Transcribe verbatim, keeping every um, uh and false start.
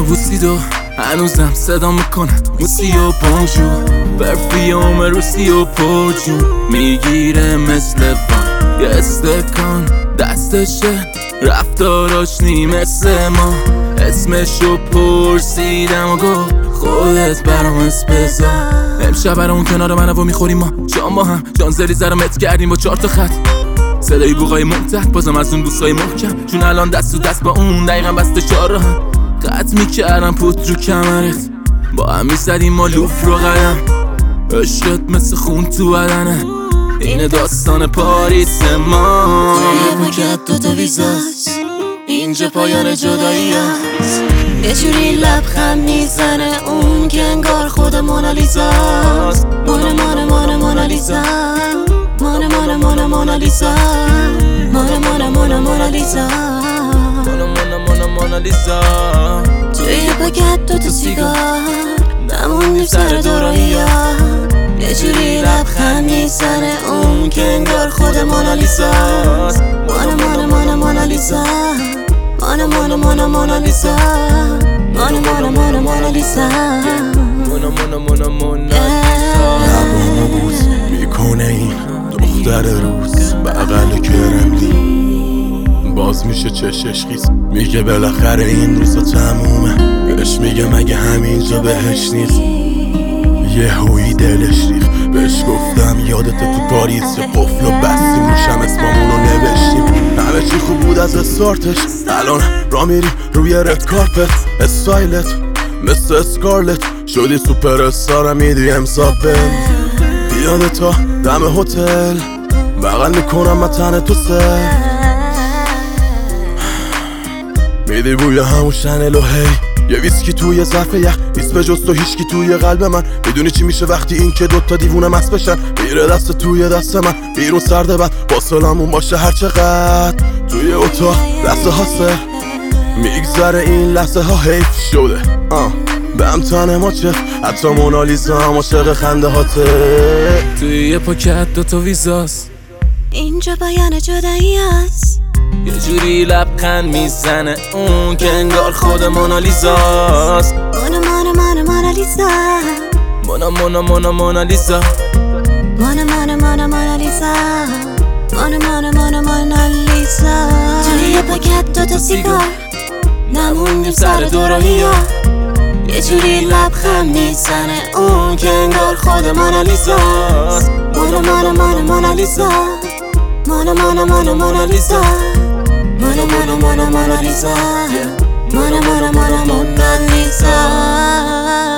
بوسیدو هنوزم صدا میکنه موسی و بانجو پرفیوم روسی و پرجون میگیره مثل بان یه استکان دستشه رفتاراش نی مثل ما اسمشو پرسیدم و گفت خودت برام اسم بذار امشب برامون کنار منو و میخوریم ما جان با هم جان زلی زرمت کردیم با چهار تا خط صدای بوغای ممتد بازم از اون بوسای محکم چون الان دست تو دست با اون دقیقا بسته چهار را هم قط میکردم پوت رو کمرت با هم میزدیم ما لوف رو قدم عشقت مثل خون تو بدنه این داستان پاریس ما توی پاکت دوتا ویزاست اینجا پایان جدایی هست یه جوری لبخند میزنه اون که انگار خود مونالیزاست مونه مونه مونه مونالیزا مونه مونه مونه مونالیزا مونه مونه مونه مونالیزا مونه مونه مونه مونالیزا توی پاکت دوتا سیگار نموندیم سر دورایی ها یه جوری لبخند میزنه اون که انگار خود مونالیزاست مونه مونه مونه مونالیزا مونه مونه مونه مونالیزا مونه مونه مونه مونالیزا مونه مونه مونه مونالیزا لبامو بوس میکنه این دختر روز بغل کرملی باز میشه چشش خیس میگه بالاخره این روزا تمومه بهش میگه مگه همینجا بهش نیست یه هوی دلش ریخ بهش گفتم یادت تو پاریس یه قفل و بستیم روشم اسمامونو نوشتیم همه چی خوب بود از استارتش الان را میری روی رد کارپت استایلت مثل اسکارلت شدی سوپر استار میدی امسابه پیاده تا دم هتل بغل میکنم من تن تو سر میدی بوی همون شنل و هی یه ویسکی توی ظرف یخ بیس به جز تو هیچکی توی قلب من میدونی چی میشه وقتی این که دوتا دیوونه مست بشن میره دست توی دست من بیرون سرده بد با سلامون باشه هر چقدر توی اتاق دست ها سر میگذره این لحظه ها حیف شده آه بهم تن ما چه حتی مونالیزا هم عاشق خنده هاته توی یه پاکت دوتا ویزاست اینجا بیان جدایی هست یه جوری لبخند میزنه اون که انگار خود مونالیزاست مونه مونه مونه مونالیزا مونا مونا مونا مونالیزا مونه مونه مونه مونالیزا مونه مونه مونه مونالیزا توی یه پاکت دوتا سیگار نموندیم سر دورایی ها یه جوری لبخند میزنه اون که انگار خود مونالیزاست مونه مونه مونه مونالیزا مونه مونه مونه مونالیزا مونه مونه مونه مونالیزا مونه مونه مونه مونالیزا